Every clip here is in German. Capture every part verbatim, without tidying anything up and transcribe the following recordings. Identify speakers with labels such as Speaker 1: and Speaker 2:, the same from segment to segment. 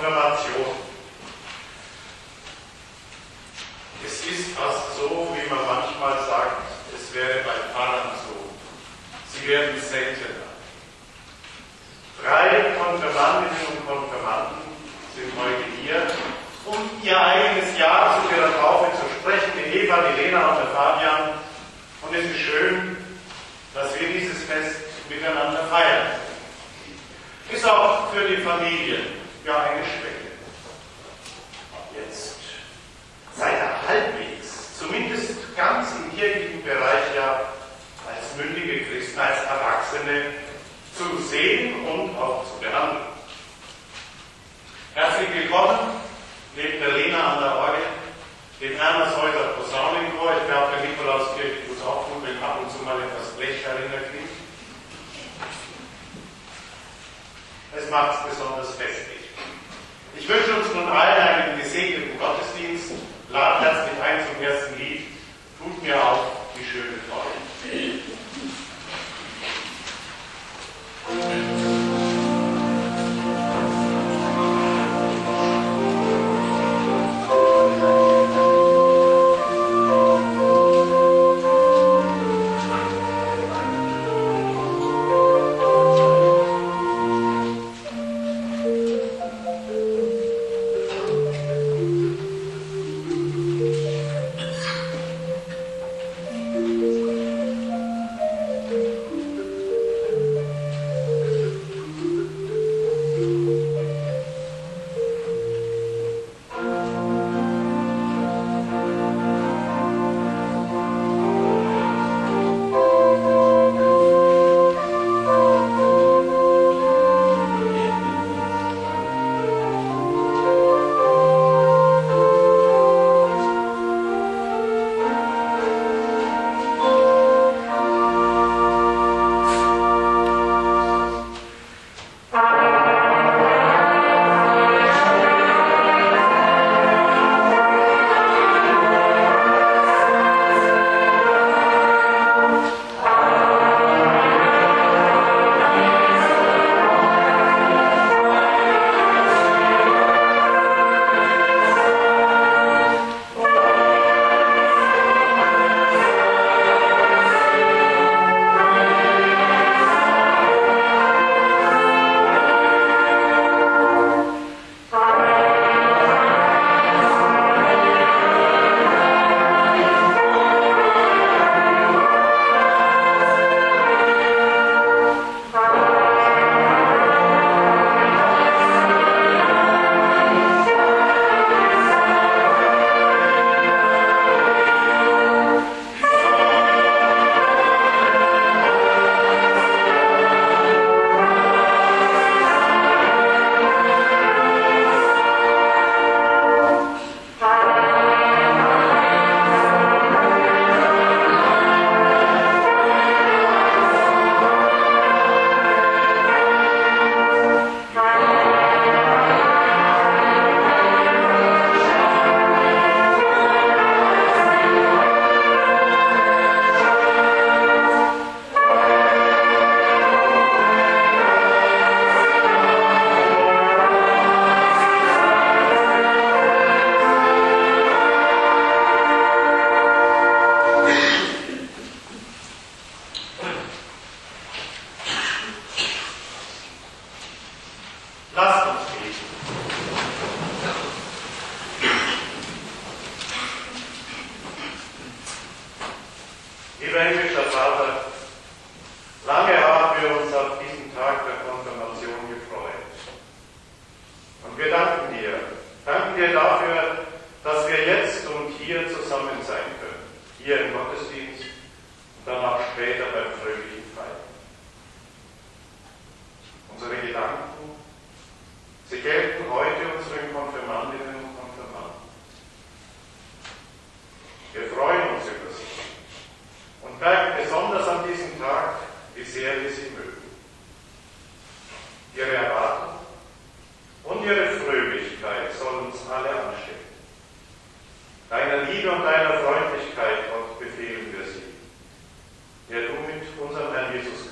Speaker 1: Konfirmation. Es ist fast so, wie man manchmal sagt, es wäre bei Pfarrern so. Sie werden seltener. Drei Konfirmandinnen und Konfirmanden sind heute hier, um ihr eigenes Jahr zu ihrer Taufe zu sprechen, die Eva, die Lena und der Fabian. Und es ist schön, dass wir dieses Fest miteinander feiern. Ist auch für die Familie ja eine Schwäche. Jetzt seid ihr halbwegs, zumindest ganz im kirchlichen Bereich ja als mündige Christen, als Erwachsene zu sehen und auch zu behandeln. Herzlich willkommen, neben der Lena an der Orgel, dem Ernershäuser Posaunenchor. Ich glaube, der Nikolauskirche tut es auch gut, wenn ab und zu mal etwas Blech herinnerklingt. Es macht es besonders festlich. Ich wünsche uns nun allen einen gesegneten Gottesdienst. Lad herzlich ein zum ersten Lied. Tut mir auch die schöne Freude.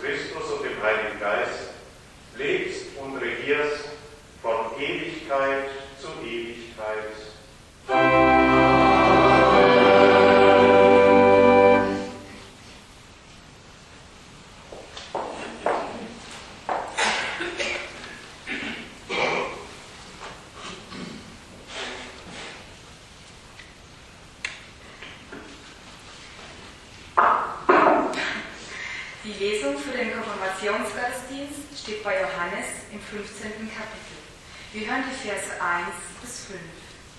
Speaker 2: Geist lebst und regierst von Ewigkeit Die Lesung für den Konfirmationsgottesdienst steht bei Johannes im fünfzehnten Kapitel. Wir hören die Verse eins bis fünf.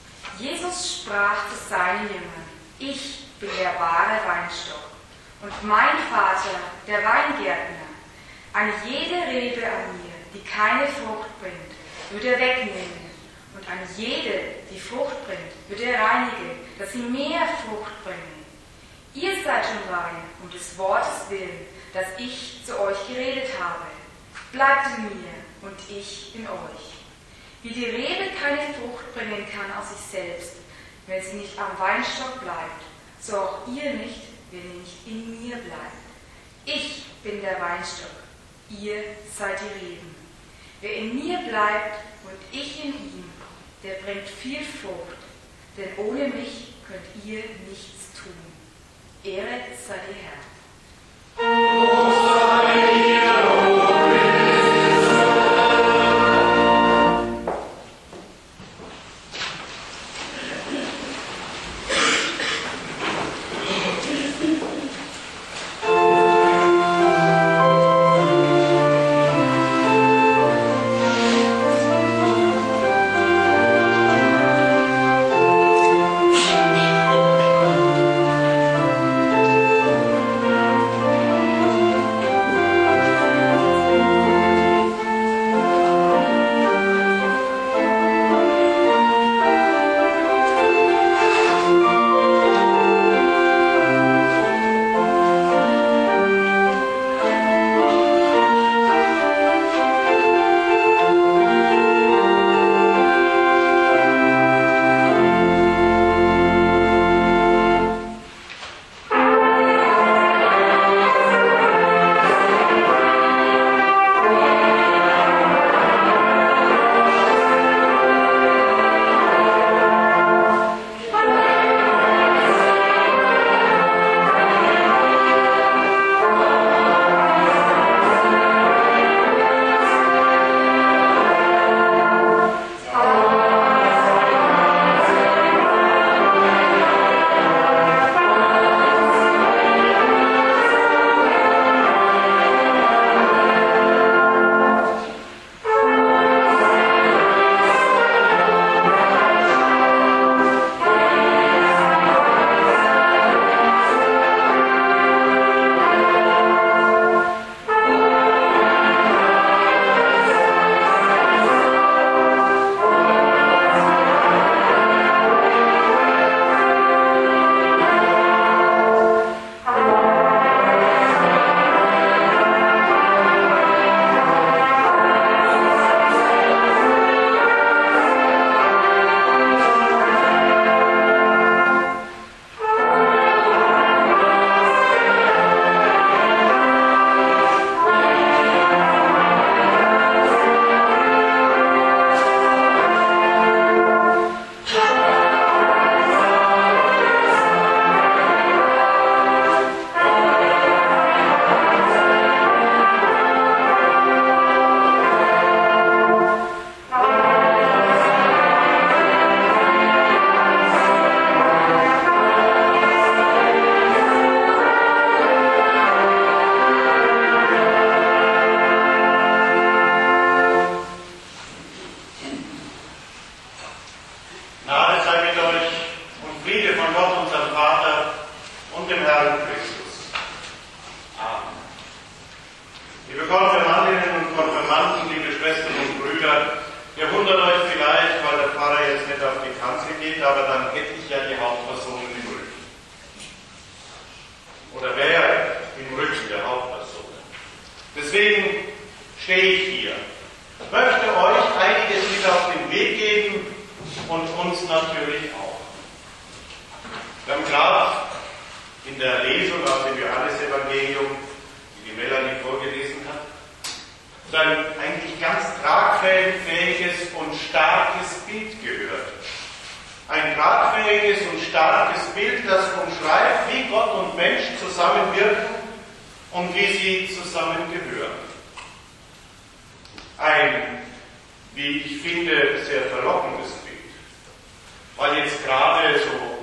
Speaker 2: Jesus sprach zu seinen Jüngern: Ich bin der wahre Weinstock und mein Vater der Weingärtner. An jede Rebe an mir, die keine Frucht bringt, wird er wegnehmen, und an jede, die Frucht bringt, wird er reinigen, dass sie mehr Frucht bringen. Ihr seid schon rein, um des Wortes willen, das ich zu euch geredet habe. Bleibt in mir und ich in euch. Wie die Rebe keine Frucht bringen kann aus sich selbst, wenn sie nicht am Weinstock bleibt, so auch ihr nicht, wenn ihr nicht in mir bleibt. Ich bin der Weinstock, ihr seid die Reben. Wer in mir bleibt und ich in ihm, der bringt viel Frucht, denn ohne mich könnt ihr nichts tun. Ehre sei dir, Herr.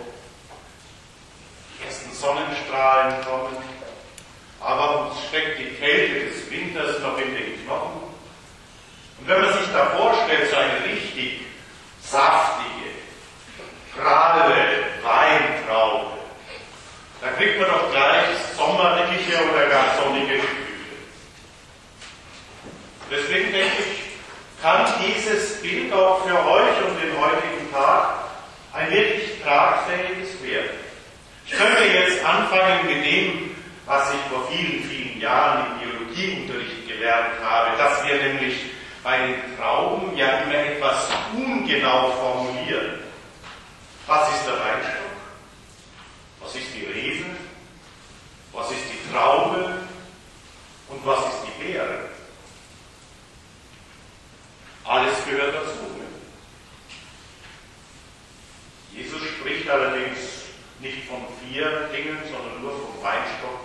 Speaker 1: Aber uns steckt die sieht das noch in den Knochen. Und wenn man sich da vorstellt, so eine richtig saftige, pralle Weintraube, da kriegt man doch gleich sommerliche oder gar sonnige Gefühle. Deswegen denke ich, kann dieses Bild auch für euch und den heutigen Tag ein wirklich tragfähiges werden. Ich könnte jetzt anfangen mit dem, was ich vor vielen, vielen Jahren im Biologieunterricht gelernt habe, dass wir nämlich bei den Trauben ja immer etwas ungenau formulieren. Was ist der Weinstock? Was ist die Rebe? Was ist die Traube? Und was ist die Beere? Alles gehört dazu. Ne? Jesus spricht allerdings nicht von vier Dingen, sondern nur vom Weinstock,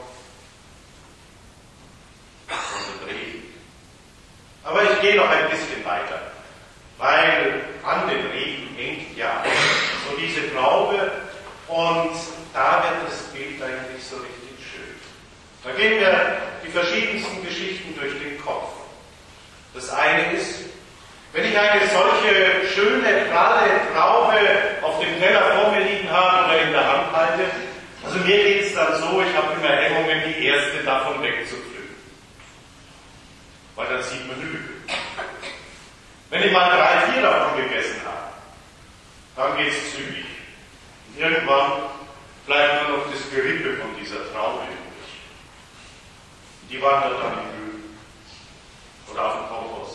Speaker 1: von der Rebe. Aber ich gehe noch ein bisschen weiter, weil an den Reben hängt ja so diese Traube und da wird das Bild eigentlich so richtig schön. Da gehen mir die verschiedensten Geschichten durch den Kopf. Das eine ist, wenn ich eine solche schöne, pralle Traube auf dem Teller vor mir liegen habe oder in der Hand halte, also mir geht es dann so, ich habe immer Hemmungen, die erste davon wegzupflücken. Weil dann sieht man Lüge. Wenn ich mal drei, vier davon gegessen habe, dann geht es zügig. Und irgendwann bleibt nur noch das Gerippe von dieser Traube übrig. Die wandert dann im Müll oder auf den Kompost.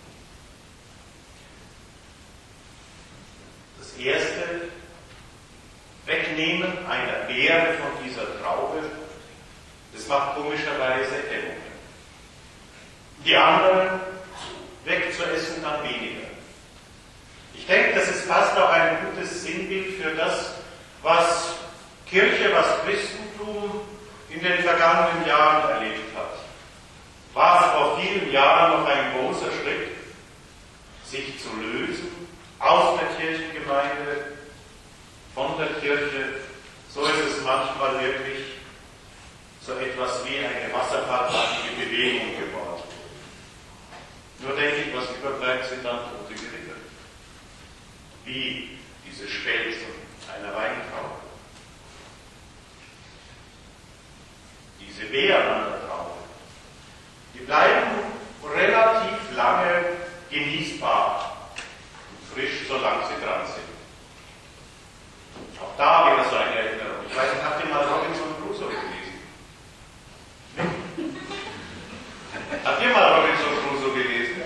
Speaker 1: Das erste, Wegnehmen einer Beere von dieser Traube, das macht komischerweise Hemmungen. Die anderen wegzuessen dann weniger. Ich denke, das ist fast auch ein gutes Sinnbild für das, was Kirche, was Christentum in den vergangenen Jahren erlebt hat. War es vor vielen Jahren noch ein großer Schritt, sich zu lösen aus der Kirchengemeinde, von der Kirche, so ist es manchmal wirklich so etwas wie eine wasserfallartige Bewegung geworden. Nur denke ich, was überbleibt, sind dann tote Gerippe. Wie diese Spelzen einer Weintraube. Diese Beeren an der Traube, die bleiben relativ lange genießbar und frisch, solange sie dran sind. Auch da wieder so eine Erinnerung. Ich weiß nicht, habt ihr mal Robinson Crusoe gelesen? Habt ihr mal Robinson Crusoe gelesen?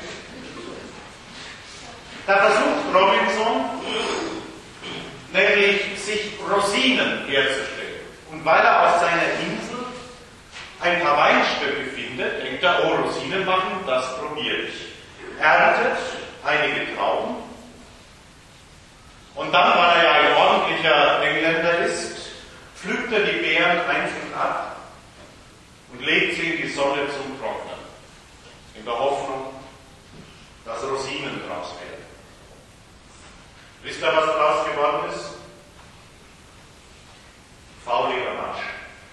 Speaker 1: Da versucht Robinson nämlich sich Rosinen herzustellen. Und weil er auf seiner Insel ein paar Weinstöcke findet, denkt er, oh, Rosinen machen, das probiere ich. Erntet einige Trauben und dann, weil er ja ein ordentlicher Engländer ist, pflückt er die Beeren einzeln ab und legt sie in die Sonne zum Trocknen, in der Hoffnung, dass Rosinen draus werden. Wisst ihr, was draus geworden ist? Fauliger Matsch.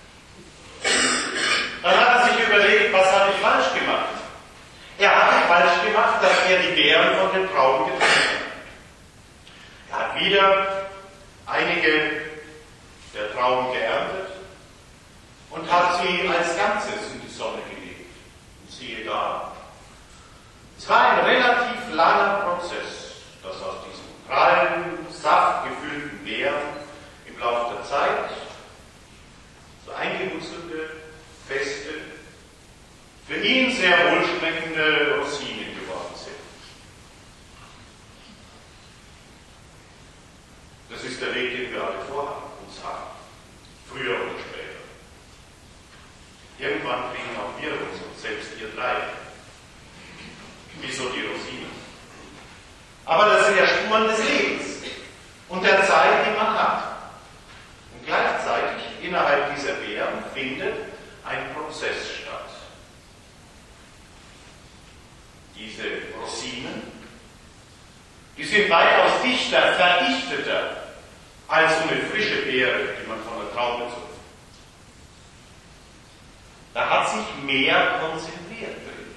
Speaker 1: Dann hat er sich überlegt, was habe ich falsch gemacht? Er hatte falsch gemacht, dass er die Beeren von den Trauben getrennt hat. Er hat wieder einige der Trauben geerntet und hat sie als Ganzes in die Sonne gelegt. Und siehe da, es war ein relativ langer Prozess, dass aus diesen prallen, saftgefüllten Beeren im Laufe der Zeit so eingewurzelte, feste, für ihn sehr wohlschmeckende Rosinen geworden sind. Das ist der Weg, den wir alle vor uns haben, früher oder später. Irgendwann kriegen auch wir uns, und selbst ihr drei, wie so die Rosinen. Aber das sind ja Spuren des Lebens und der Zeit, die man hat. Und gleichzeitig innerhalb dieser Beeren findet ein Prozess statt. Diese Rosinen, die sind weitaus dichter, verdichteter als so eine frische Beere, die man von der Traube zupft. Da hat sich mehr konzentriert drin.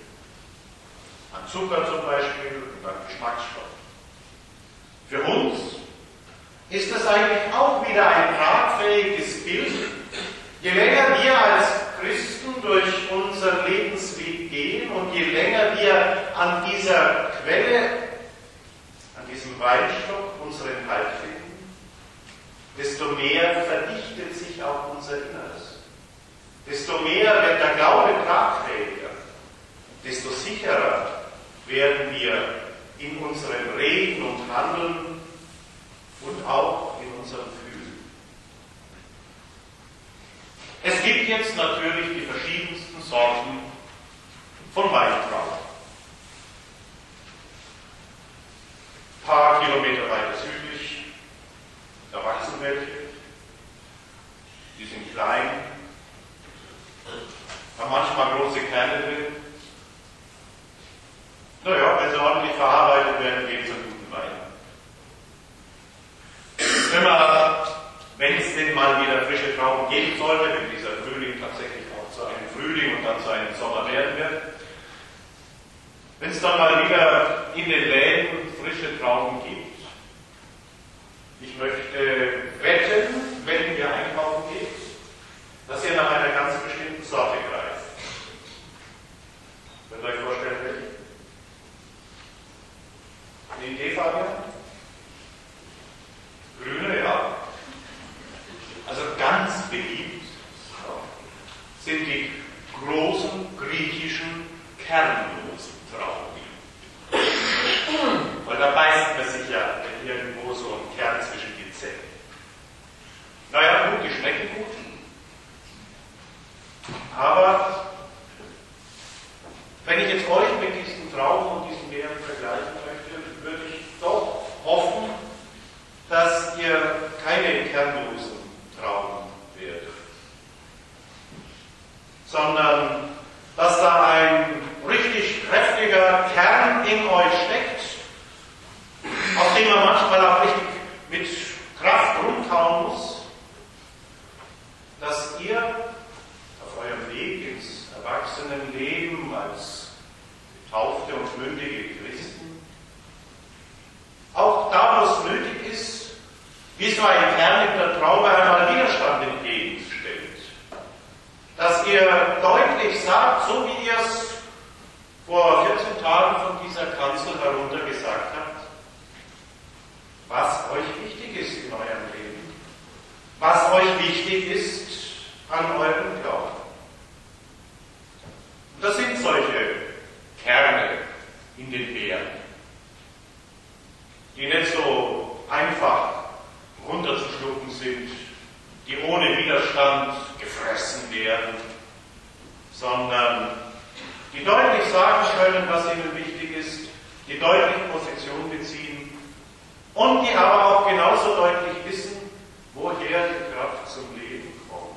Speaker 1: Zucker zum Beispiel und an Geschmacksstoffen. Für uns ist das eigentlich auch wieder ein tragfähiges Bild. Je länger wir als Christen durch unseren Lebensweg gehen und je länger wir an dieser Quelle, an diesem Weinstock unseren Halt finden, desto mehr verdichtet sich auch unser Inneres. Desto mehr wird der Glaube tragfähiger, desto sicherer werden wir in unserem Reden und Handeln und auch in unserem Fühlen. Es gibt jetzt natürlich die verschiedensten Sorten von Weintrauben. Ein paar Kilometer weiter südlich, da wachsen welche. Die sind klein, haben manchmal große Kerne drin. Naja, wenn sie ordentlich verarbeitet werden, geben sie einen guten Wein. Immer, wenn es denn mal wieder frische Trauben geben sollte, wenn dieser Frühling tatsächlich auch zu einem Frühling und dann zu einem Sommer werden wird, wenn es dann mal wieder in den Läden frische Trauben gibt. Ich möchte wetten, wenn ihr einkaufen geht, dass ihr nach einer ganz bestimmten Sorte greift. Könnt ihr euch vorstellen, welche? Eine Idee, Fabian? Grüne, ja. Also ganz beliebt sind die großen griechischen kernlosen Trauben. Weil da beißt man sich ja irgendwo so ein Kern zwischen die Zähne. Naja, gut, die schmecken gut. Aber wenn ich jetzt euch mit diesen Trauben und diesen Beeren vergleichen möchte, würde ich doch hoffen, dass ihr keine kernlosen Trauben werdet, sondern dass da ein richtig kräftiger Kern in euch steckt, auf den man manchmal auch richtig mit Kraft rumkauen muss, dass ihr auf eurem Weg ins Erwachsenenleben als getaufte und mündige Christen auch da, wo es nötig ist, wie so ein Kern in der Traube einmal Widerstand entgegenstellt. Dass ihr deutlich sagt, so wie ihr es vor vierzehn Tagen von dieser Kanzel herunter gesagt habt, was euch wichtig ist in eurem Leben, was euch wichtig ist an eurem Glauben. Und das sind solche Kerne in den Beeren, die nicht so einfach runterzuschlucken sind, die ohne Widerstand gefressen werden, sondern die deutlich sagen können, was ihnen wichtig ist, die deutlich Position beziehen und die aber auch genauso deutlich wissen, woher die Kraft zum Leben kommt.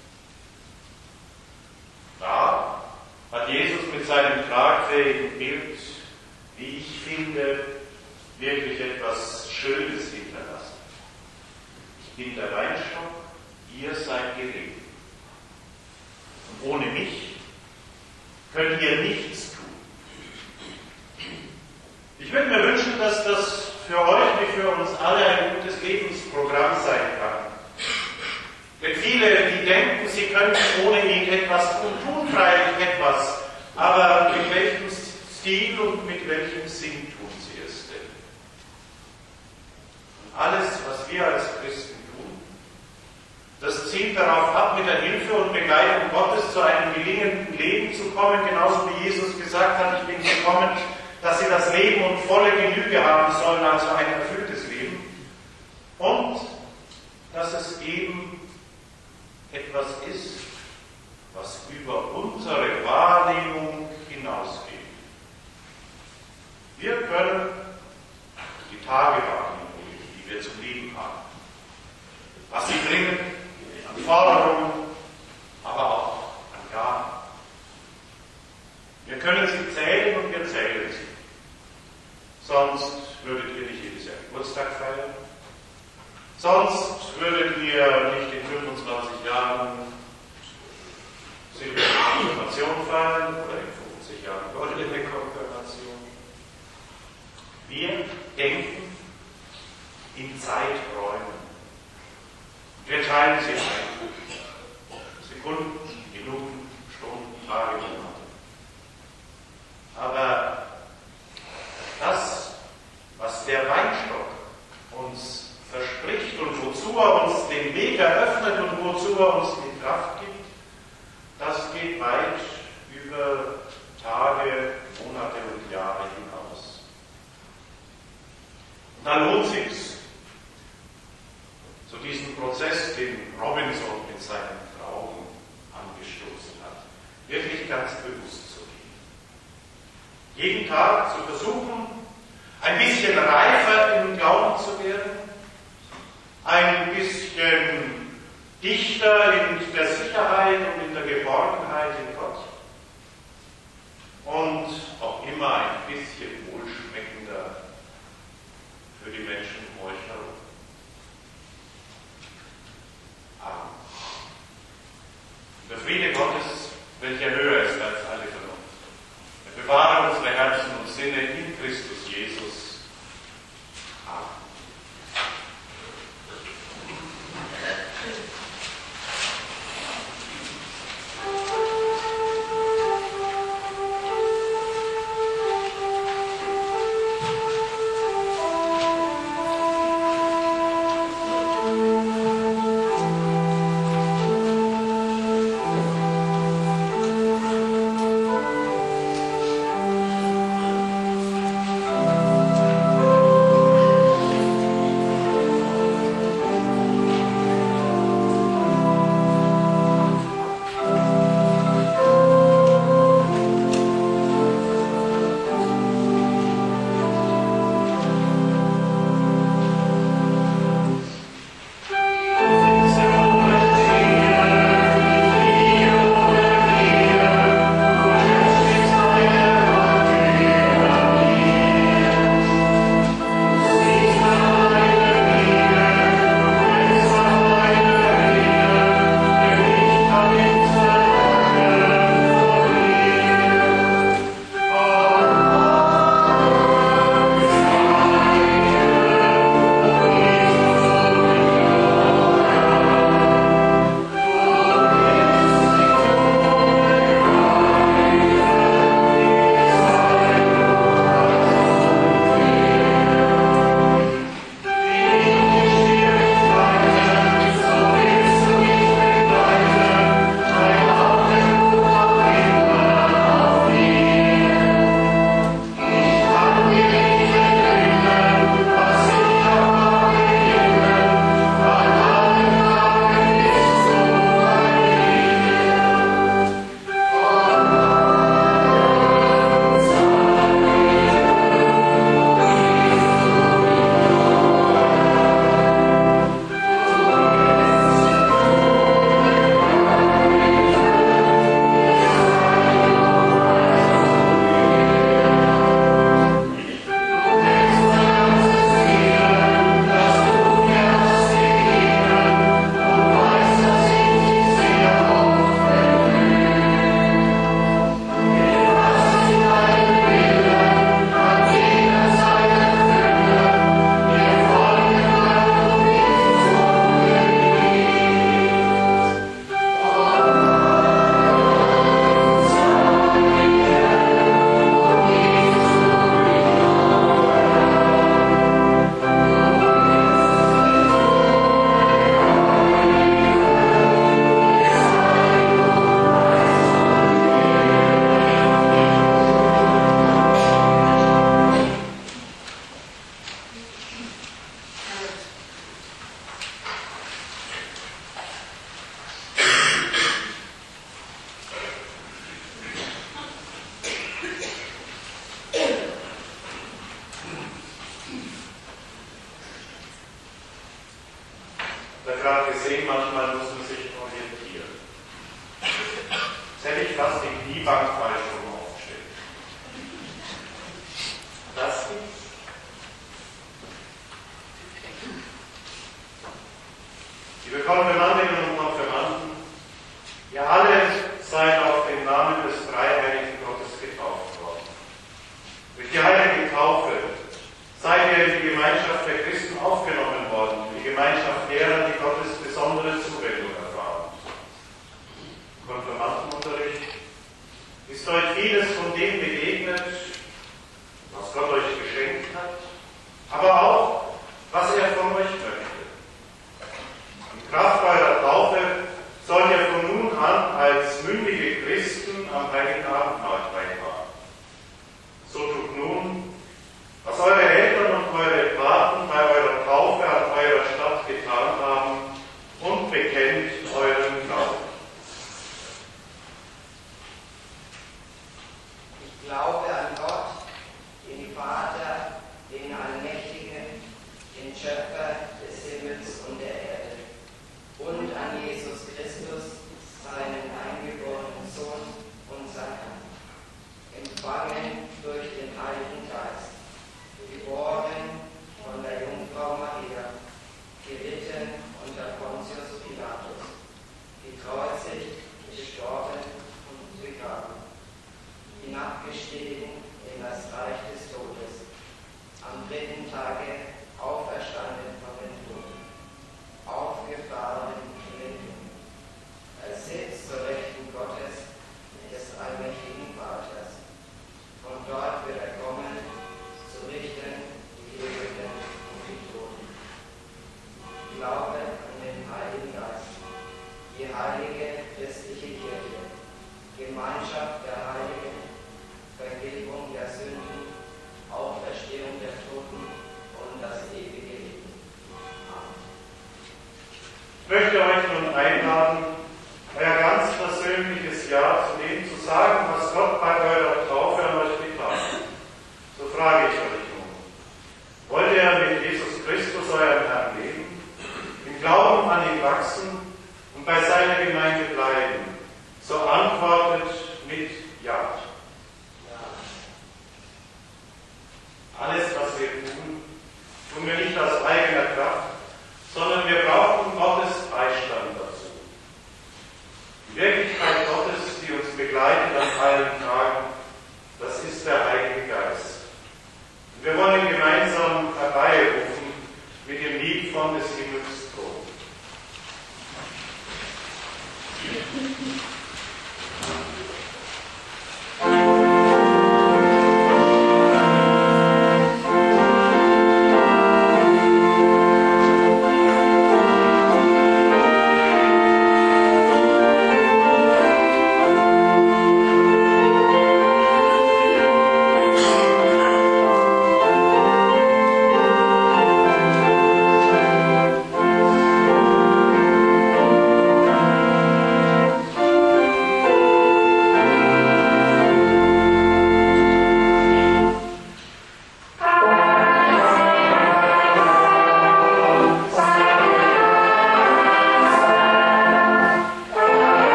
Speaker 1: Da hat Jesus mit seinem tragfähigen Bild, wie ich finde, wirklich etwas Schönes hinterlassen. Ich bin der Weinstock, ihr seid die Reben. Und ohne mich könnt ihr nichts tun. Ich würde mir wünschen, dass das für euch wie für uns alle ein gutes Lebensprogramm sein kann. Denn viele, die denken, sie können ohne ihn etwas tun, tun freilich etwas, aber mit welchem Stil und mit welchem Sinn tun sie es denn? Und alles, was wir als Christen tun, das zielt darauf ab, mit der Hilfe und Begleitung Gottes zu einem gelingenden Leben zu kommen, genauso wie Jesus gesagt hat, ich bin gekommen, dass sie das Leben und volle Genüge haben sollen, also ein erfülltes Leben. Und dass es eben etwas ist, was über unsere Wahrnehmung hinausgeht. Wir können die Tage wahrnehmen, die wir zum Leben haben. Was sie bringen an Forderungen, aber auch an Gaben. Wir können sie zählen und wir zählen sie. Sonst würdet ihr nicht jedes Jahr Geburtstag feiern. Sonst würdet ihr nicht in fünfundzwanzig Jahren Silberne Konfirmation feiern oder in fünfzig Jahren Goldene Konfirmation. denken in Zeiträumen. Wir teilen sie ein. Sekunden, Minuten, Stunden, Tage, Monate. Aber das, was der Weinstock uns verspricht und wozu er uns den Weg eröffnet und wozu er uns die Kraft gibt, das geht weit über Tage, Monate und Jahre hinaus. Und da lohnt es sich, zu diesem Prozess, den Robinson mit seinen Trauben angestoßen hat, wirklich ganz bewusst zu gehen. Jeden Tag zu versuchen, ein bisschen reifer im Glauben zu werden, ein bisschen dichter in der Sicherheit und in der Geborgenheit in Gott und auch immer ein bisschen wohlschmeckender für die Menschen um euch herum. Amen. Der Friede Gottes, welcher höher ist als alle Vernunft, er bewahre unsere Herzen und Sinne in Christus Jesus. Amen.
Speaker 3: gerade gesehen, manchmal muss man sich orientieren. Jetzt hätte ich fast die Kniebank falsch rum aufgestellt. Das gibt's. Liebe Konfirmandinnen und Konfirmanden, ihr alle seid auf den Namen des dreieinigen Gottes getauft worden. Durch die heilige Taufe seid ihr
Speaker 1: der Christen aufgenommen worden, die Gemeinschaft derer, die Gottes besondere Zuwendung erfahren. Konfirmandenunterricht ist euch vieles von dem begegnet, was Gott euch geschenkt hat, aber auch, was er von euch möchte. In Kraft eurer Taufe sollt ihr von nun an als mündige Christen am Heiligen Abendmahl teilhaben. So tut nun, was eure Eltern und eure Paten bei eurer Taufe an eurer Stadt getan haben, und bekennt euren Glauben.
Speaker 4: Ich glaube an Gott, den Vater, den Allmächtigen, den Schöpfer des Himmels und der Erde, und an Jesus Christus, seinen eingeborenen Sohn, unser Herrn, empfangen durch den Heiligen Geist, geboren von der Jungfrau Maria, gelitten unter Pontius Pilatus, gekreuzigt, gestorben und begraben, hinabgestiegen in das Reich des Todes, am dritten Tage auferstanden von den Toten, aufgefahren in den Himmel. Er sitzt zur Rechten Gottes, des allmächtigen Vaters. Von dort wird er kommen, zu richten die Lebenden und die Toten. Ich glaube an den Heiligen Geist, die heilige christliche Kirche, Gemeinschaft der Heiligen, Vergebung der Sünden, Auferstehung der Toten und das ewige Leben. Amen.
Speaker 1: Ich möchte euch nun einladen, euer ganz persönliches Ja zu dem zu sagen, was Gott bei eurer Taufe an euch getan hat. So frage ich euch nun: Wollt ihr mit Jesus Christus, eurem Herrn, leben, im Glauben an ihn wachsen und bei seiner Gemeinde bleiben? So antwortet mit Ja. Alles, was wir tun, tun wir nicht aus eigener Kraft, sondern wir brauchen Gottes Beistand dazu. Die Wirklichkeit Gottes, die uns begleitet an allen Tagen, das ist der Heilige Geist. Und wir wollen ihn gemeinsam herbeirufen mit dem Lied von des Himmels Thron.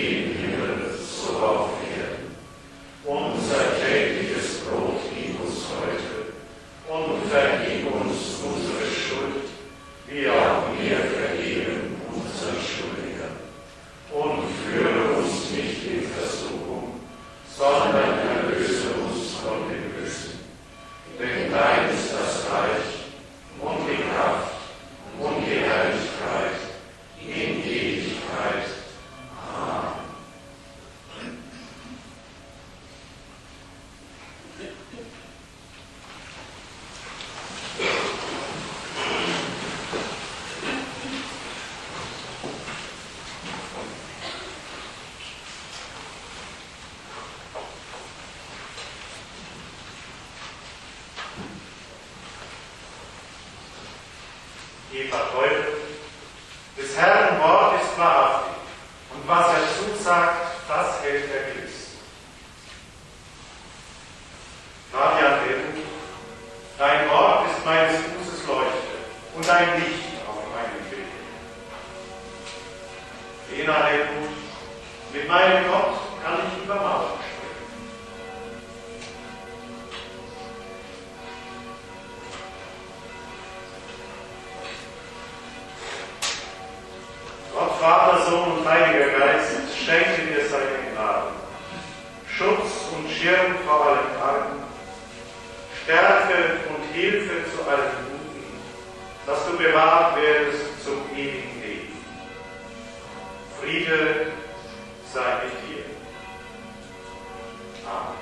Speaker 5: Unser tägliches Brot gib uns
Speaker 1: Eva Teufel. Des Herrn Wort ist wahrhaftig, und was er zusagt, das hält er gewiss. Fabian Helmut, dein Wort ist meines Fußes Leuchte und ein Licht auf meinem Weg. Lena Helmut, mit meinem Gott kann ich über Mauern springen. Gott, Vater, Sohn und Heiliger Geist, schenke dir seine Gnade, Schutz und Schirm vor allen Tagen, Stärke und Hilfe zu allen Guten, dass du bewahrt werdest zum ewigen Leben. Friede sei mit dir. Amen.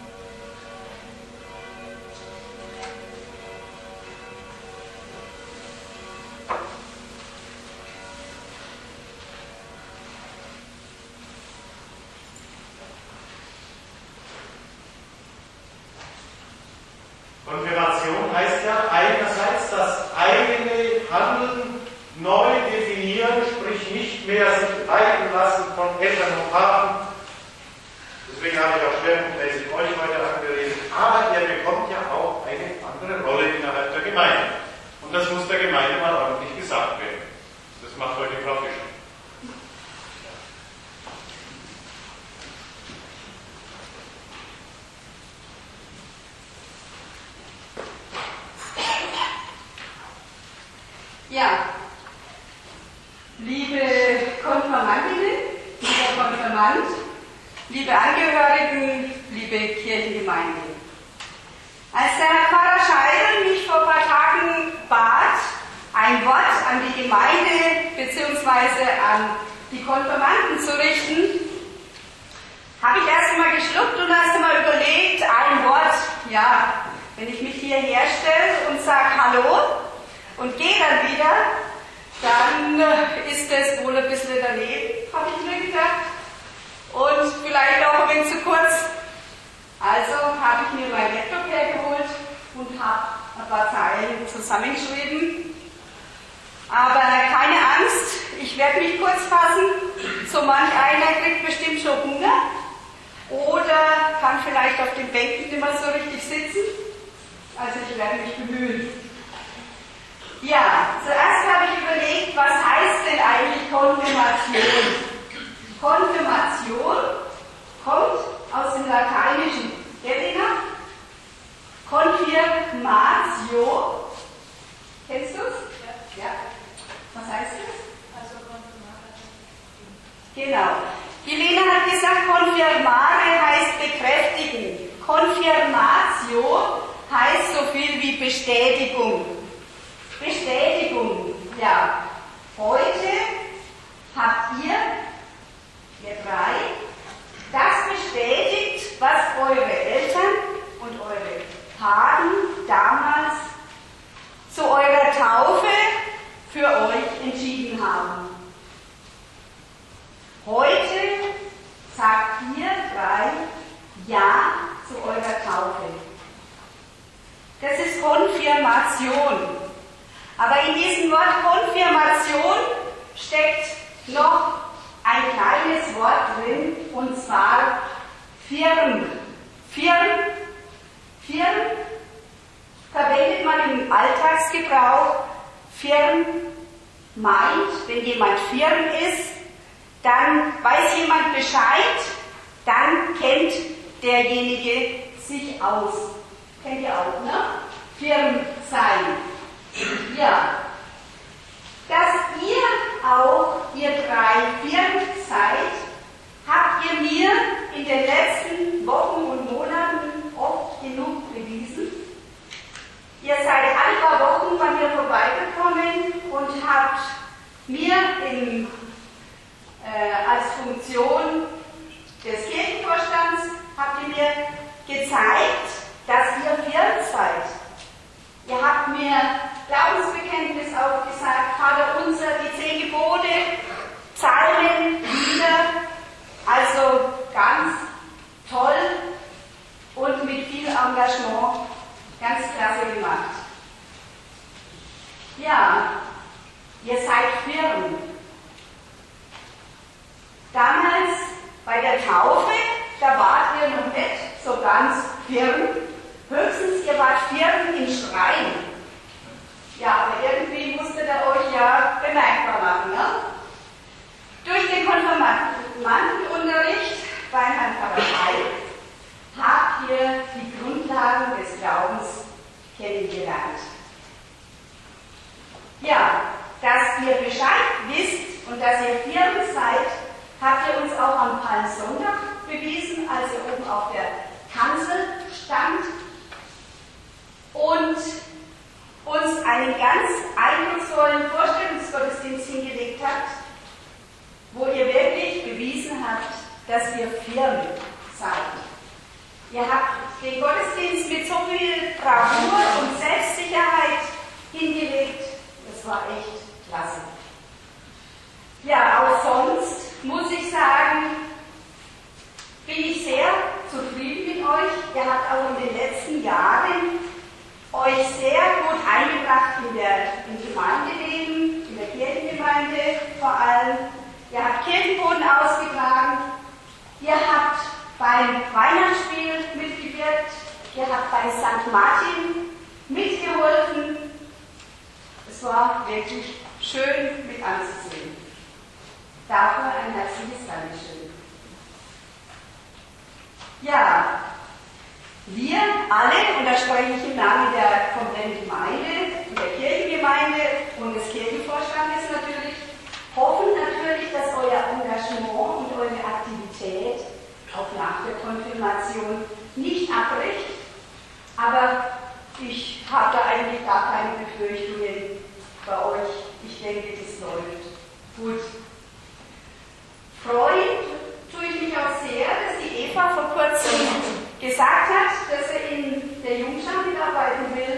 Speaker 1: Konfirmation heißt ja einerseits das eigene Handeln neu definieren, sprich nicht mehr sich leiten lassen von Eltern und Paten. Deswegen habe ich auch schwerpunktmäßig euch heute angeredet. Aber ihr bekommt ja auch eine andere Rolle innerhalb der Gemeinde. Und das muss der Gemeinde mal ordentlich gesagt werden. Das macht heute Frau Fischer.
Speaker 5: Ja, liebe Konfirmandinnen, lieber Konfirmand, liebe Angehörigen, liebe Kirchengemeinde. Als der Herr Pfarrer Scheidel mich vor ein paar Tagen bat, ein Wort an die Gemeinde bzw. an die Konfirmanden zu richten, habe ich erst einmal geschluckt und erst einmal überlegt, ein Wort, ja, wenn ich mich hier herstelle und sage Hallo, und gehe dann wieder, dann ist es wohl ein bisschen daneben, habe ich mir gedacht. Und vielleicht auch ein wenig zu kurz. Also habe ich mir mein Laptop hergeholt und habe ein paar Zeilen zusammengeschrieben. Aber keine Angst, ich werde mich kurz fassen. So manch einer kriegt bestimmt schon Hunger oder kann vielleicht auf den Bänken nicht mehr so richtig sitzen. Also ich werde mich bemühen. Ja, zuerst habe ich überlegt, was heißt denn eigentlich Konfirmation? Konfirmation kommt aus dem Lateinischen. Elena? Confirmatio. Kennst du es? Ja. Ja. Was heißt das?
Speaker 2: Also Konfirmare.
Speaker 5: Genau. Die Lena hat gesagt, confirmare heißt bekräftigen. Confirmatio heißt so viel wie Bestätigung. Bestätigung, ja. Heute habt ihr, ihr drei, das bestätigt, was eure Eltern und eure Paten damals zu eurer Taufe für euch entschieden haben. Heute sagt ihr drei Ja zu eurer Taufe. Das ist Konfirmation. Aber in diesem Wort Konfirmation steckt noch ein kleines Wort drin, und zwar Firm. Firm, Firm verwendet man im Alltagsgebrauch. Firm meint, wenn jemand firm ist, dann weiß jemand Bescheid, dann kennt derjenige sich aus. Kennt ihr auch, ne? Firm sein. Ja, dass ihr auch, ihr drei firm seid, habt ihr mir in den letzten Wochen und Monaten oft genug bewiesen. Ihr seid alle paar Wochen bei mir vorbeigekommen und habt mir in, äh, als Funktion des Kirchenvorstands habt ihr mir gezeigt, dass ihr firm seid. Ihr habt mir Glaubensbekenntnis aufgesagt, Vater unser, die zehn Gebote, Psalmen, Lieder, also ganz toll und mit viel Engagement, ganz klasse gemacht. Ja, ihr seid Firmen. Damals bei der Taufe, da wart ihr noch nicht so ganz Firmen. Höchstens ihr wart Firmen im Schreien. Ja, aber irgendwie musstet ihr euch ja bemerkbar machen, ne? Durch den Konfirmandenunterricht bei Herrn Pfarrer Heil habt ihr die Grundlagen des Glaubens kennengelernt. Ja, dass ihr Bescheid wisst und dass ihr Firmen seid, habt ihr uns auch am Palmsonntag bewiesen, als ihr oben auf der Kanzel stand und uns einen ganz eindrucksvollen Vorstellungsgottesdienst hingelegt habt, wo ihr wirklich bewiesen habt, dass ihr Firmen seid. Ihr habt den Gottesdienst mit so viel Bravour und Selbstsicherheit hingelegt. Das war echt klasse. Ja, auch sonst muss ich sagen, bin ich sehr zufrieden mit euch. Ihr habt auch in den letzten Jahren euch sehr gut eingebracht in der, im Gemeindeleben, in der Kirchengemeinde vor allem. Ihr habt Kirchenboden ausgetragen. Ihr habt beim Weihnachtsspiel mitgewirkt. Ihr habt bei Sankt Martin mitgeholfen. Es war wirklich schön mit anzusehen. Dafür ein herzliches Dankeschön. Ja, wir alle, und da spreche ich im Namen der kompletten Gemeinde, der Kirchengemeinde und des Kirchenvorstandes natürlich, hoffen natürlich, dass euer Engagement und eure Aktivität auch nach der Konfirmation nicht abbricht. Aber ich habe da eigentlich gar keine Befürchtungen bei euch. Ich denke, das läuft gut. Freuen tue ich mich auch sehr, dass die Eva vor kurzem gesagt hat, dass er in der Jungschar mitarbeiten will.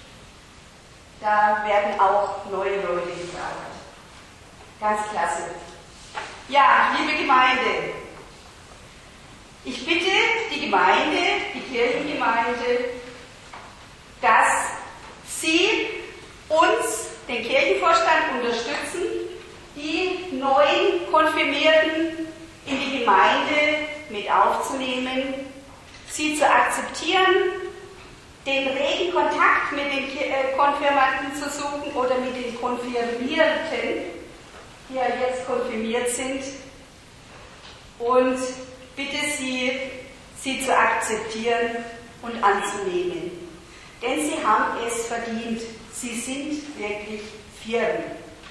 Speaker 5: Da werden auch neue Leute gebraucht. Ganz klasse. Ja, liebe Gemeinde, ich bitte die Gemeinde, die Kirchengemeinde, dass sie uns, den Kirchenvorstand, unterstützen, die neuen Konfirmierten in die Gemeinde mit aufzunehmen, sie zu akzeptieren, den regen Kontakt mit den Konfirmanden zu suchen oder mit den Konfirmierten, die ja jetzt konfirmiert sind, und bitte sie, sie zu akzeptieren und anzunehmen. Denn sie haben es verdient. Sie sind wirklich Firmen.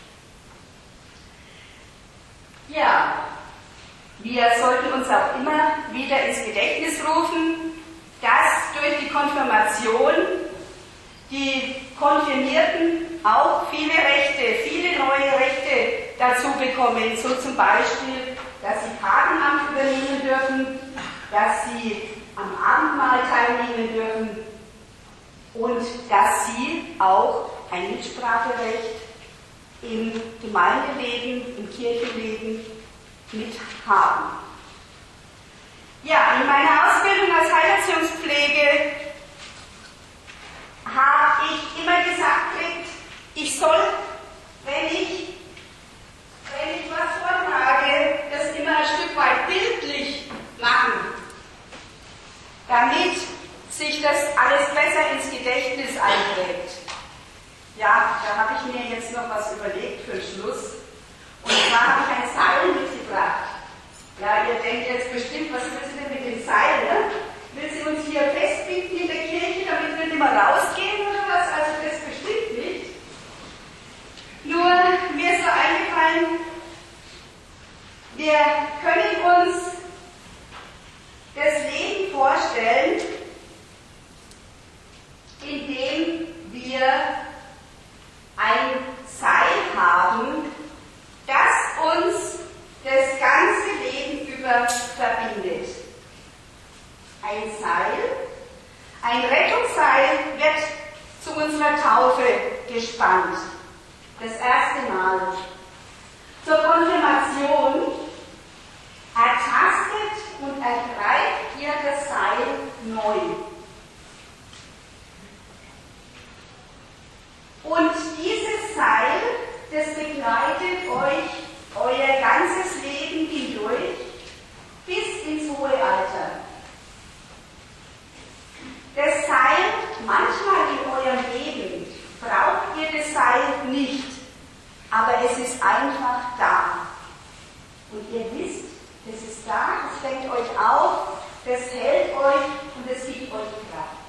Speaker 5: Ja, wir sollten uns auch immer wieder ins Gedächtnis rufen, dass durch die Konfirmation die Konfirmierten auch viele Rechte, viele neue Rechte dazu bekommen. So zum Beispiel, dass sie Patenamt übernehmen dürfen, dass sie am Abendmahl teilnehmen dürfen und dass sie auch ein Mitspracherecht im Gemeindeleben, im Kirchenleben mit haben. Ja, in meiner Ausbildung als Heilerziehungspflege habe ich immer gesagt gekriegt, ich soll, wenn ich, wenn ich was vortrage, das immer ein Stück weit bildlich machen, damit sich das alles besser ins Gedächtnis einträgt. Ja, da habe ich mir jetzt noch was überlegt für den Schluss. Und zwar habe ich ein Seil mitgebracht. Ja, ihr denkt jetzt bestimmt, was will sie denn mit dem Seil? Ne? Will sie uns hier festbinden in der Kirche, damit wir nicht mehr rausgehen oder was? Also das bestimmt nicht. Nur mir ist so eingefallen, wir können uns das Leben vorstellen, indem wir ein Seil haben, das uns das ganze Leben über verbindet. Ein Seil, ein Rettungsseil wird zu unserer Taufe gespannt. Das erste Mal. Zur Konfirmation ertastet und ergreift ihr das Seil neu. Und dieses Seil das begleitet euch euer ganzes Leben hindurch bis ins hohe Alter. Das Seil, manchmal in eurem Leben, braucht ihr das Seil nicht, aber es ist einfach da. Und ihr wisst, es ist da, es fängt euch auf, das hält euch und es gibt euch Kraft.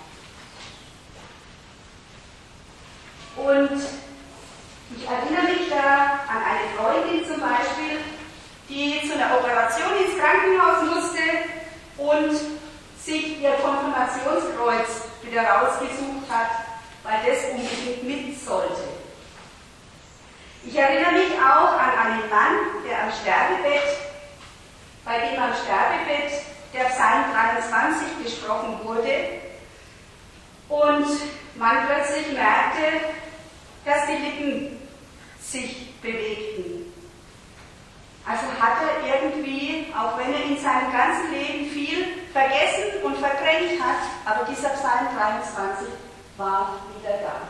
Speaker 5: Und ich erinnere mich da an eine Freundin zum Beispiel, die zu einer Operation ins Krankenhaus musste und sich ihr Konfirmationskreuz wieder rausgesucht hat, weil das unbedingt mit sollte. Ich erinnere mich auch an einen Mann, der am Sterbebett, bei dem am Sterbebett der Psalm dreiundzwanzig gesprochen wurde und man plötzlich merkte, dass die Lippen sich bewegten. Also hat er irgendwie, auch wenn er in seinem ganzen Leben viel vergessen und verdrängt hat, aber dieser Psalm dreiundzwanzig war wieder da.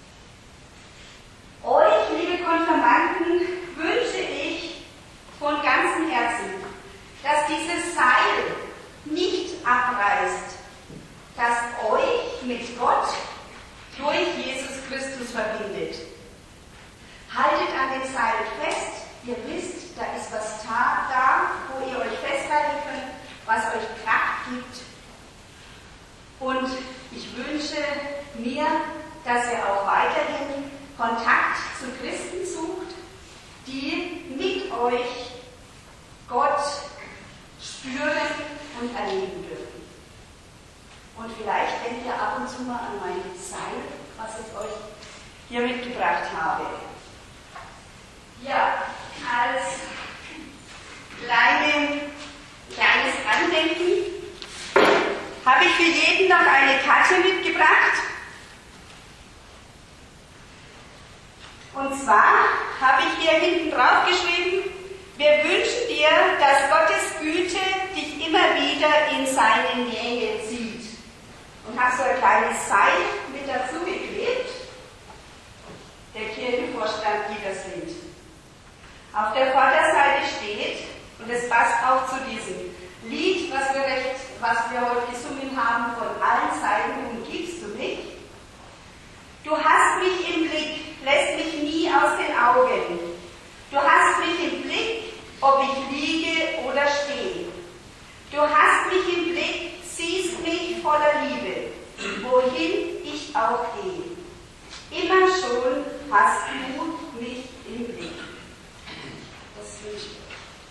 Speaker 5: Euch, liebe Konfirmanden, wünsche ich von ganzem Herzen, dass dieses Seil nicht abreißt, das euch mit Gott durch Jesus Christus verbindet. Haltet an dem Seil fest, ihr wisst, da ist was da, wo ihr euch festhalten könnt, was euch Kraft gibt. Und ich wünsche mir, dass ihr auch weiterhin Kontakt zu Christen sucht, die mit euch Gott spüren und erleben dürfen. Und vielleicht denkt ihr ab und zu mal an mein Seil, was ich euch hier mitgebracht habe. Ja, als kleine, kleines Andenken habe ich für jeden noch eine Karte mitgebracht. Und zwar habe ich hier hinten drauf geschrieben: Wir wünschen dir, dass Gottes Güte dich immer wieder in seine Nähe zieht. Und habe so ein kleines Seil mit dazu geklebt. Der Kirchenvorstand Giederslind. Auf der Vorderseite steht, und es passt auch zu diesem Lied, was wir, recht, was wir heute gesungen haben, von allen Seiten umgibst du mich. Du hast mich im Blick, lässt mich nie aus den Augen. Du hast mich im Blick, ob ich liege oder stehe. Du hast mich im Blick, siehst mich voller Liebe, wohin ich auch gehe. Immer schon hast du mich im Blick. Das wünsche ich.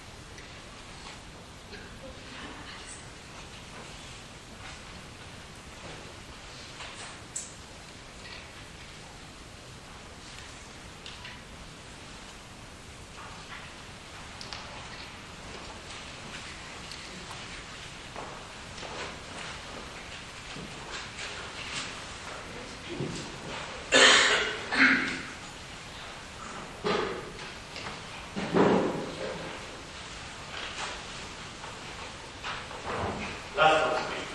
Speaker 1: Lasst uns beten.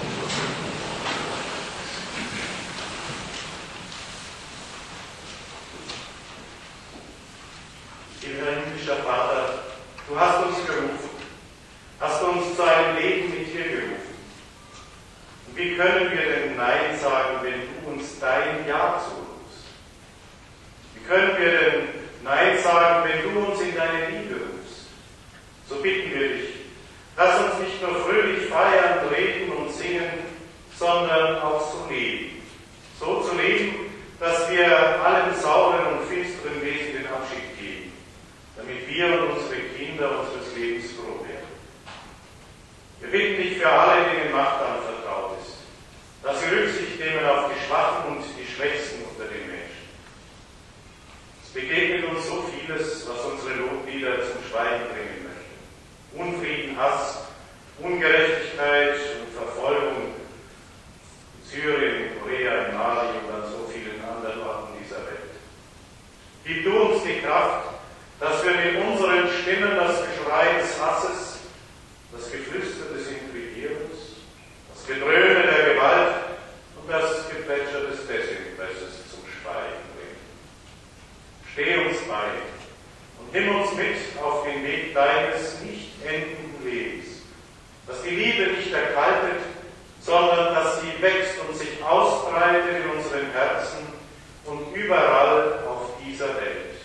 Speaker 1: Lieber himmlischer Vater, du hast uns gerufen, hast uns zu einem Leben mit dir gerufen. Und wie können wir denn Nein sagen, wenn du uns dein Ja zurufst? Wie können wir denn Nein sagen, wenn du uns in deine Liebe rufst? So bitten wir dich, lass uns nicht nur fröhlich feiern, reden und singen, sondern auch so leben. So zu leben, dass wir allen sauren und finsteren Wesen den Abschied geben, damit wir und unsere Kinder unseres Lebens froh werden. Wir bitten dich für alle, denen Macht anvertraut ist, dass sie Rücksicht nehmen auf die Schwachen und die Schwächsten unter den Menschen. Es begegnet uns so vieles, was unsere Notlieder zum Schweigen bringen möchte. Unfrieden, Hass, Ungerechtigkeit und Verfolgung in Syrien, in Korea, in Mali und an so vielen anderen Orten dieser Welt. Gib du uns die Kraft, dass wir mit unseren Stimmen das Geschrei des Hasses, das Geflüster des Intrigierens, das Gedröhne der Gewalt und das Geplätscher des Desinteresses zum Schweigen bringen. Steh uns bei und nimm uns mit auf den Weg deines nicht endenden Lebens, dass die Liebe nicht erkaltet, sondern dass sie wächst und sich ausbreitet in unseren Herzen und überall auf dieser Welt.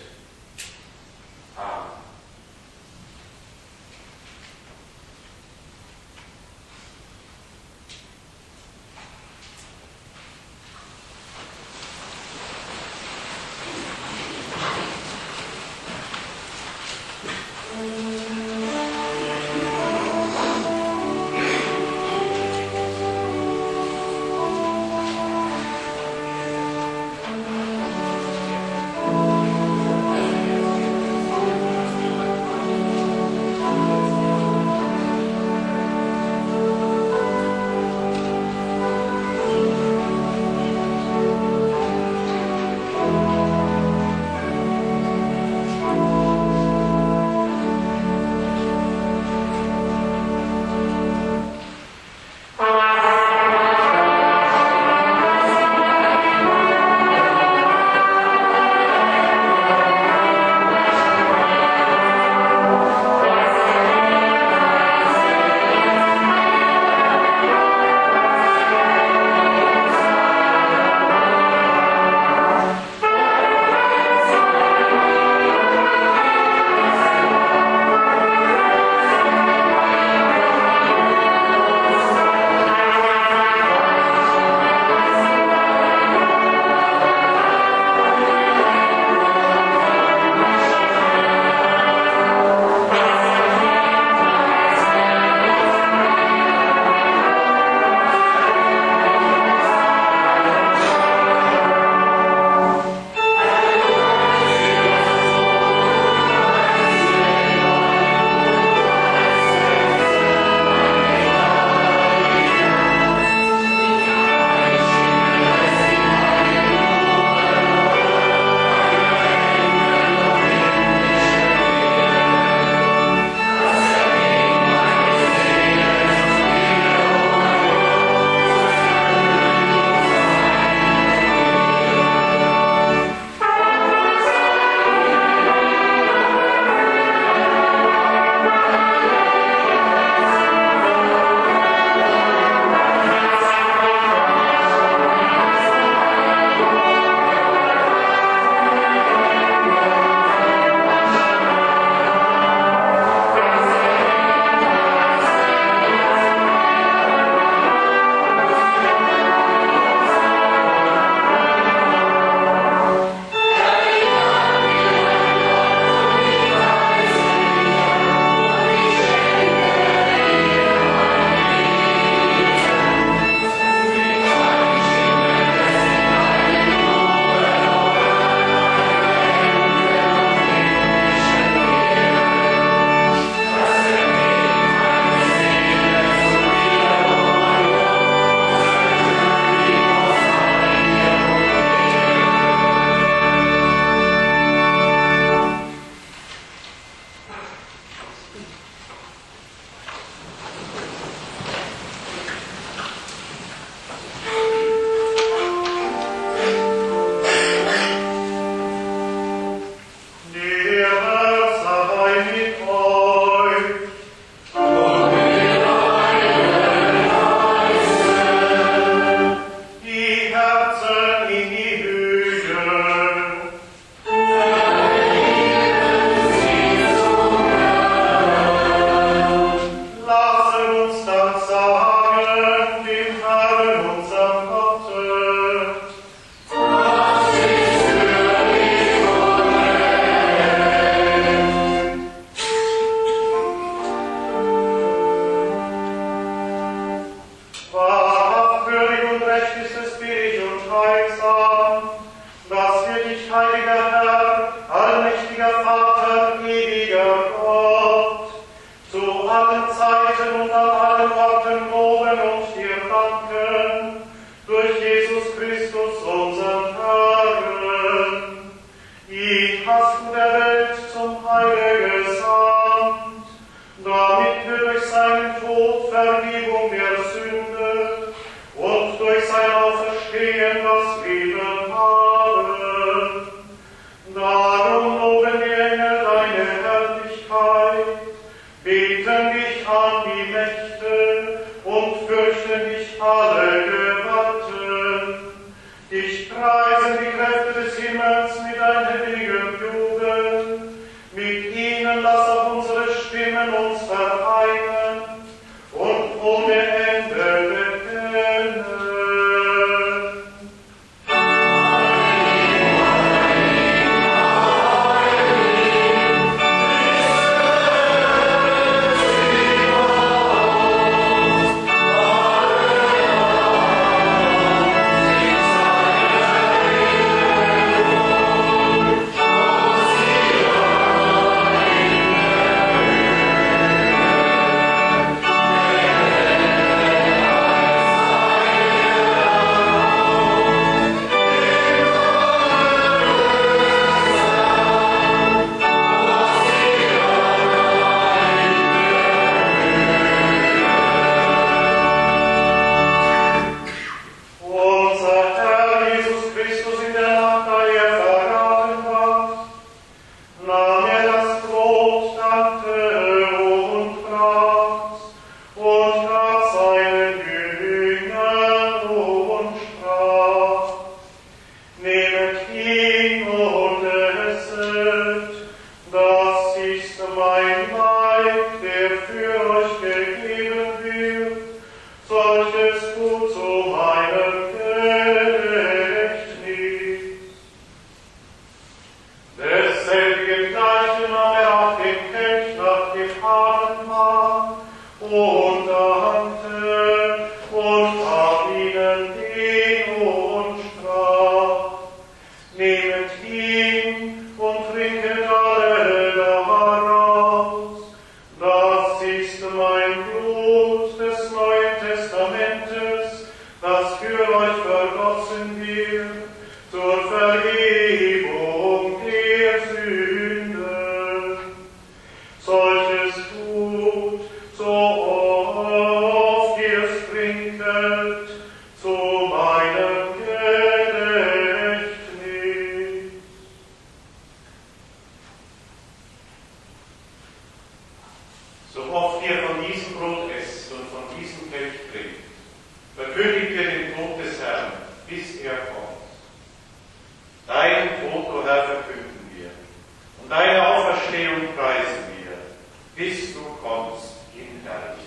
Speaker 1: Amen. Auferstehen das Leben haben. Da Deine Auferstehung preisen wir, bis du kommst in Herrlichkeit.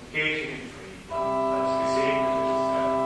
Speaker 1: Geht in Frieden, als Gesegnete des Herrn.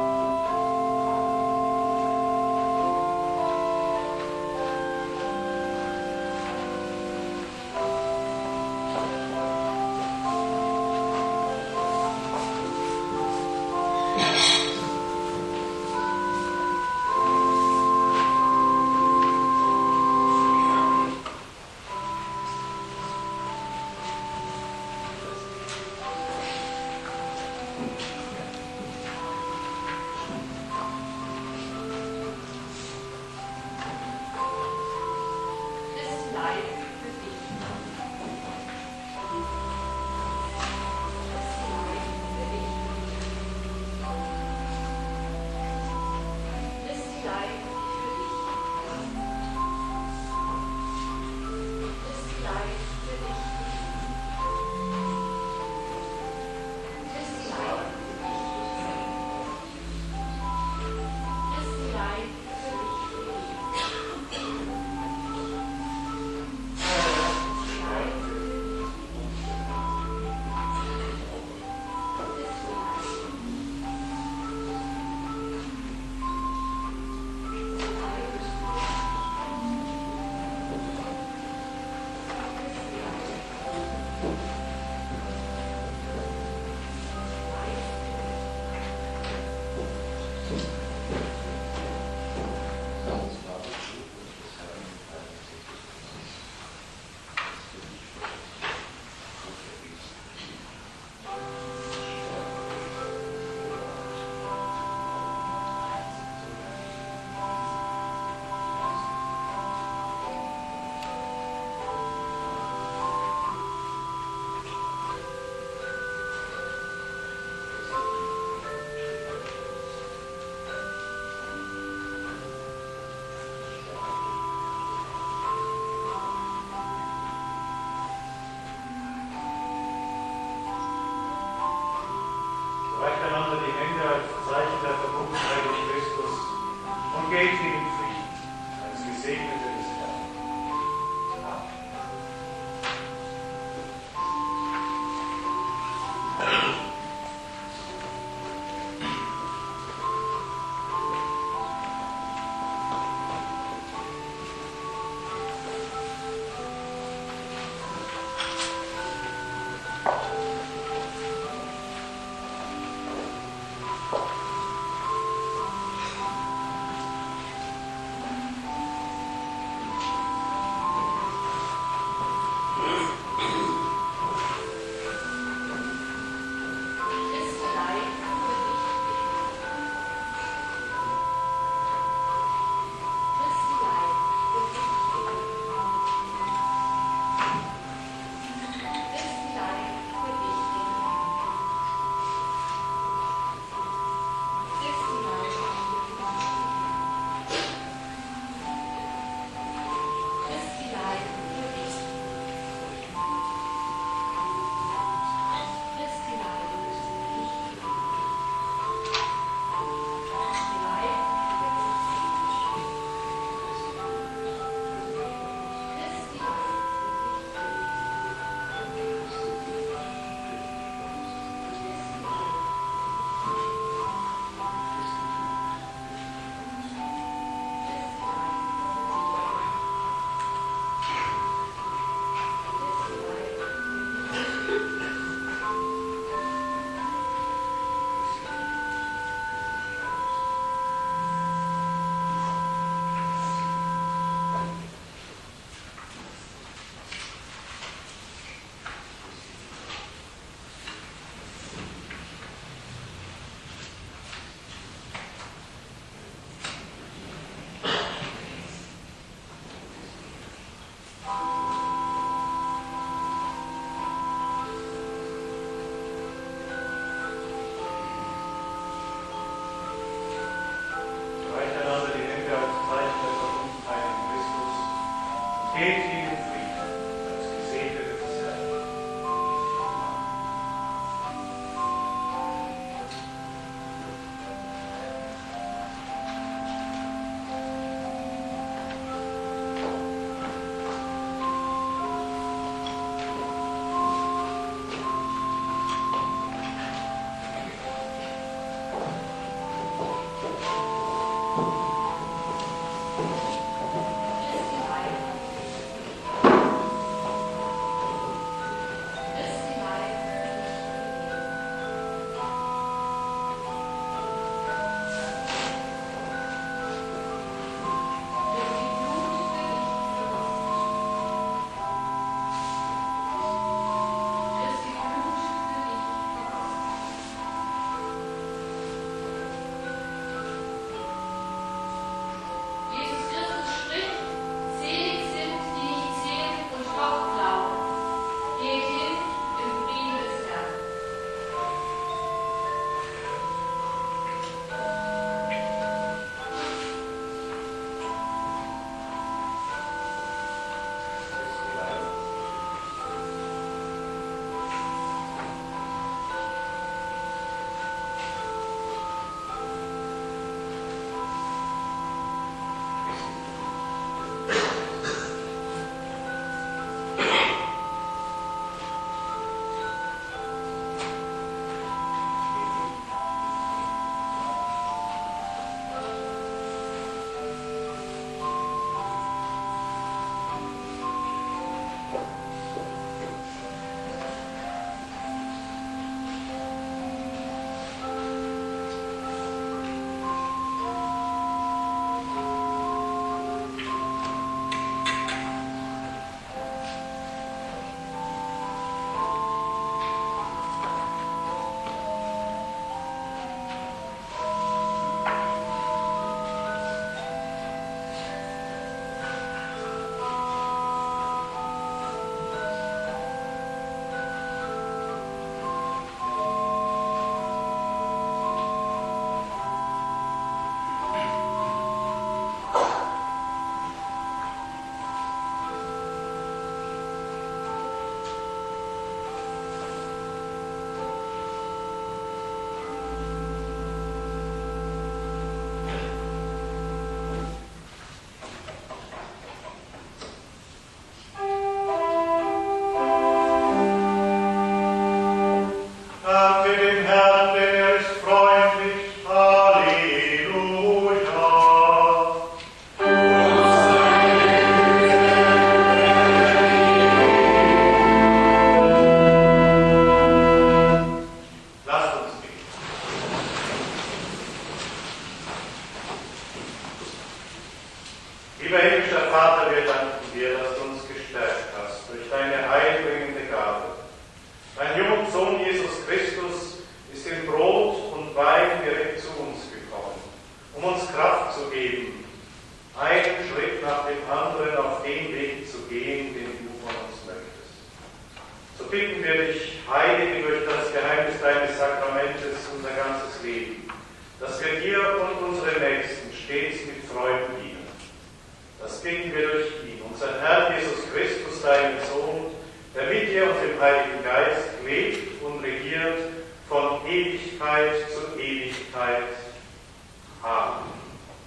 Speaker 1: durch das Geheimnis deines Sakramentes unser ganzes Leben, dass wir dir und unseren Nächsten stets mit Freuden dienen. Das bitten wir durch ihn, unseren Herrn Jesus Christus, deinen Sohn, der mit dir und dem Heiligen Geist lebt und regiert von Ewigkeit zu Ewigkeit. Amen.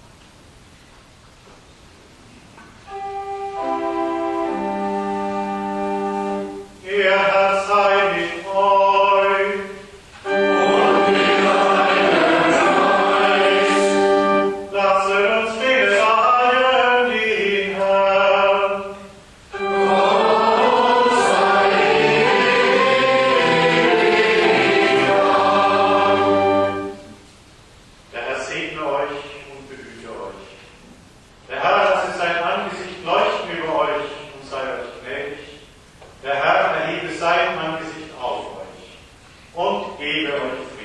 Speaker 1: Der Herr sei mit euch. Und mit deinem Geist. Lasset uns beten allen den Herrn. Gott sei Dank. Der Herr segne euch und behüte euch. Der Herr lasse sein Angesicht leuchten über euch und sei euch gnädig. Der Herr erhebe sein Angesicht auf euch und gebe euch